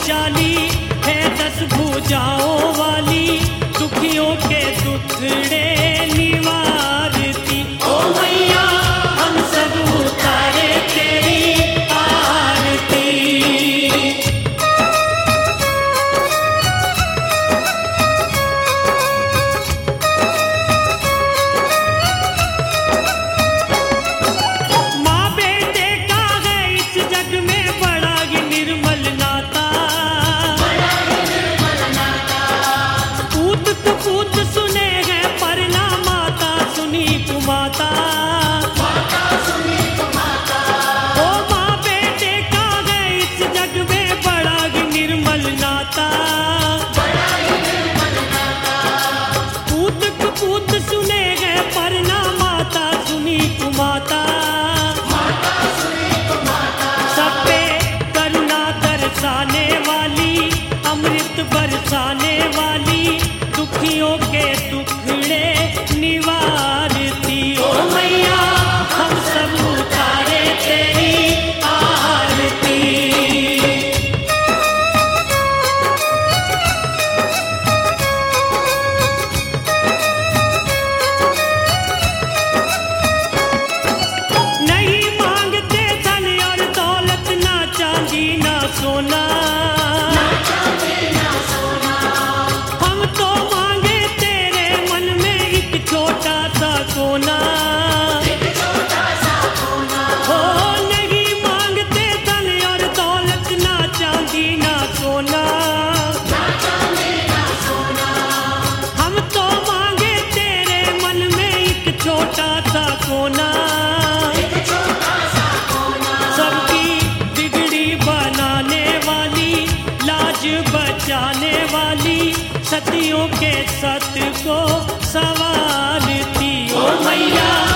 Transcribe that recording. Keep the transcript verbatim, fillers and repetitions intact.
चाली है दस भुजाओं वाली, दुखियों के दुखड़े निवारती। ओ मैया हम सब उतारे तेरी आरती। माँ बेटे का है इस जग में बड़ा ही निर्मल नाता, पूत कपूत सुने हैं पर ना माता सुनी कुमाता। ओ माँ बेटे का है इस जग में बड़ा ही निर्मल नाता, पूत कपूत सुने हैं पर ना माता सुनी कुमाता। सब पे करुणा दर्शाने वाली, अमृत बरसाने वाली, दुखियों के दुखड़े निवारती। ओ मैया हम सब उतारे तेरी आरती। नहीं मांगते धन और दौलत, ना चांदी ना सोना, हम तो मांगे तेरे मन में एक छोटा सा कोना। हो नहीं मांगते धन और दौलत, ना चांदी ना सोना, हम तो मांगे तेरे मन में एक छोटा सा कोना। सबकी बिगड़ी बनाने वाली, लाज बचाने वाली, सतियों के सत को संवारती। ओ मैया